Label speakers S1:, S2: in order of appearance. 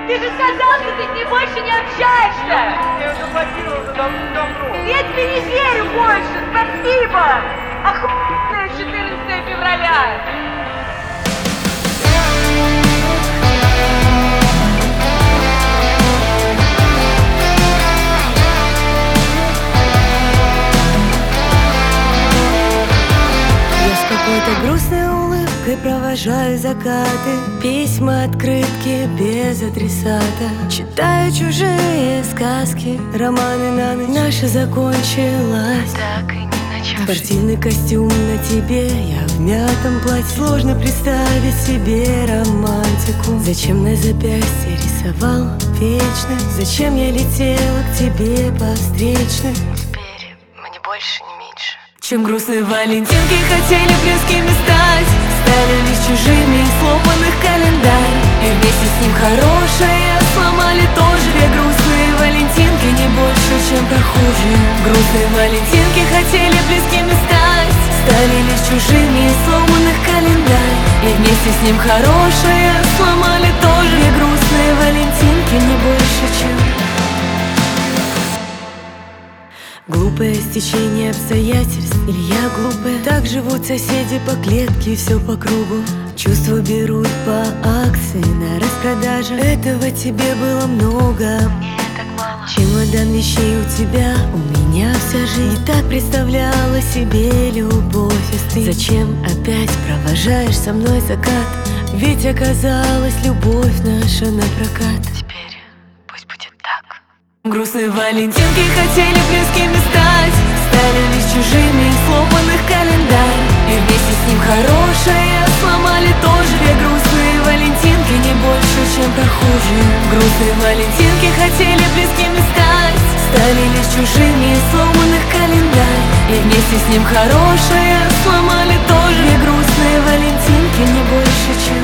S1: Ты же сказал, что ты с ней больше не общаешься!
S2: Я заплатила уже давно.
S1: Я тебе не верю больше! Спасибо! Охуенное 14 февраля!
S3: Какой-то грустной улыбкой провожаю закаты, письма, открытки без адресата. Читаю чужие сказки, романы на ночь. Наша закончилась,
S4: так и не начавшись.
S3: Спортивный костюм на тебе, я в мятом платье. Сложно представить себе романтику. Зачем на запястье рисовал вечно? Зачем я летела к тебе по встречной?
S4: Теперь мне больше не меньше.
S3: Чем грустные валентинки хотели близкими стать, стали лишь чужими из сломанных календарь. И вместе с ним хорошее сломали тоже. Две грустные валентинки не больше, чем прохожие. Грустные валентинки хотели близкими стать, стали лишь чужими из сломанных календарь. И вместе с ним хорошее сломали тоже. Две грустные валентинки не больше, чем глупое стечение обстоятельств. Или я глупая? Так живут соседи по клетке, все по кругу. Чувства берут по акции на распродаже. Этого тебе было много,
S4: Или так мало.
S3: чемодан вещей у тебя, у меня вся жизнь. Не так представляла себе любовь. И ты зачем опять провожаешь со мной закат? Ведь оказалась любовь наша напрокат.
S4: Теперь пусть будет так.
S3: Грустные валентинки хотели близкими стать, стали лишь чужими из сломанных календарь. И вместе с ним хорошее сломали тоже. Две грустные валентинки не больше, чем прохожие. Грустные валентинки хотели близкими стать, стали лишь чужими из сломанных календарь. И вместе с ним хорошее сломали тоже. Две грустные валентинки не больше, чем